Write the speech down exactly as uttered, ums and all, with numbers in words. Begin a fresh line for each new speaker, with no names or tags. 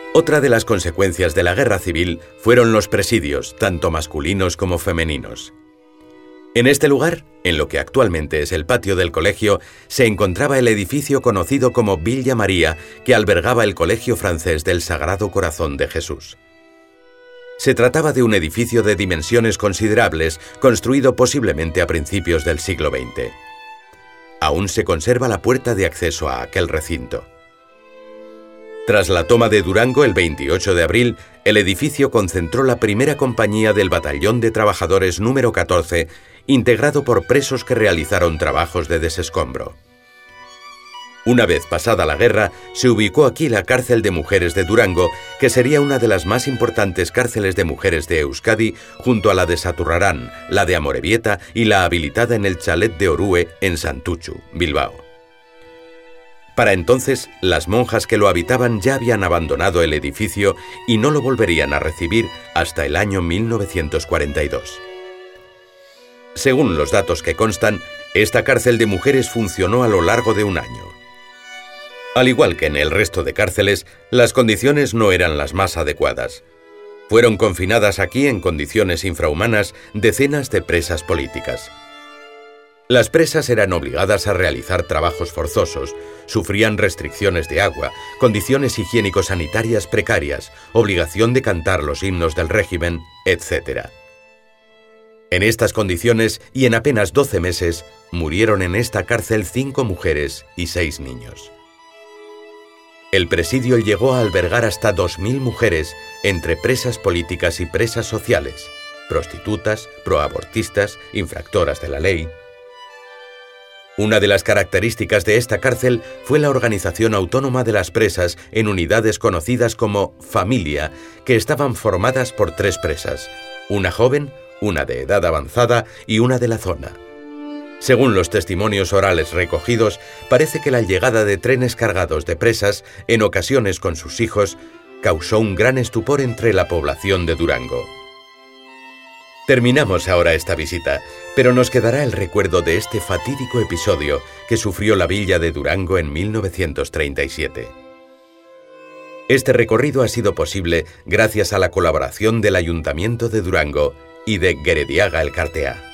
Otra de las consecuencias de la guerra civil fueron los presidios, tanto masculinos como femeninos. En este lugar, en lo que actualmente es el patio del colegio, se encontraba el edificio conocido como Villa María, que albergaba el Colegio Francés del Sagrado Corazón de Jesús. Se trataba de un edificio de dimensiones considerables, construido posiblemente a principios del siglo veinte. Aún se conserva la puerta de acceso a aquel recinto. Tras la toma de Durango el veintiocho de abril, el edificio concentró la primera compañía del Batallón de Trabajadores número catorce, integrado por presos que realizaron trabajos de desescombro. Una vez pasada la guerra, se ubicó aquí la cárcel de mujeres de Durango, que sería una de las más importantes cárceles de mujeres de Euskadi, junto a la de Saturrarán, la de Amorebieta y la habilitada en el chalet de Orue, en Santuchu, Bilbao. Para entonces, las monjas que lo habitaban ya habían abandonado el edificio y no lo volverían a recibir hasta el año mil novecientos cuarenta y dos. Según los datos que constan, esta cárcel de mujeres funcionó a lo largo de un año. Al igual que en el resto de cárceles, las condiciones no eran las más adecuadas. Fueron confinadas aquí en condiciones infrahumanas decenas de presas políticas. Las presas eran obligadas a realizar trabajos forzosos, sufrían restricciones de agua, condiciones higiénico-sanitarias precarias, obligación de cantar los himnos del régimen, etcétera. En estas condiciones y en apenas doce meses, murieron en esta cárcel cinco mujeres y seis niños. El presidio llegó a albergar hasta dos mil mujeres, entre presas políticas y presas sociales, prostitutas, proabortistas, infractoras de la ley. Una de las características de esta cárcel fue la organización autónoma de las presas en unidades conocidas como familia, que estaban formadas por tres presas, una joven, una de edad avanzada y una de la zona. Según los testimonios orales recogidos, parece que la llegada de trenes cargados de presas, en ocasiones con sus hijos, causó un gran estupor entre la población de Durango. Terminamos ahora esta visita, pero nos quedará el recuerdo de este fatídico episodio que sufrió la villa de Durango en mil novecientos treinta y siete. Este recorrido ha sido posible gracias a la colaboración del Ayuntamiento de Durango y de Gerediaga Elkartea.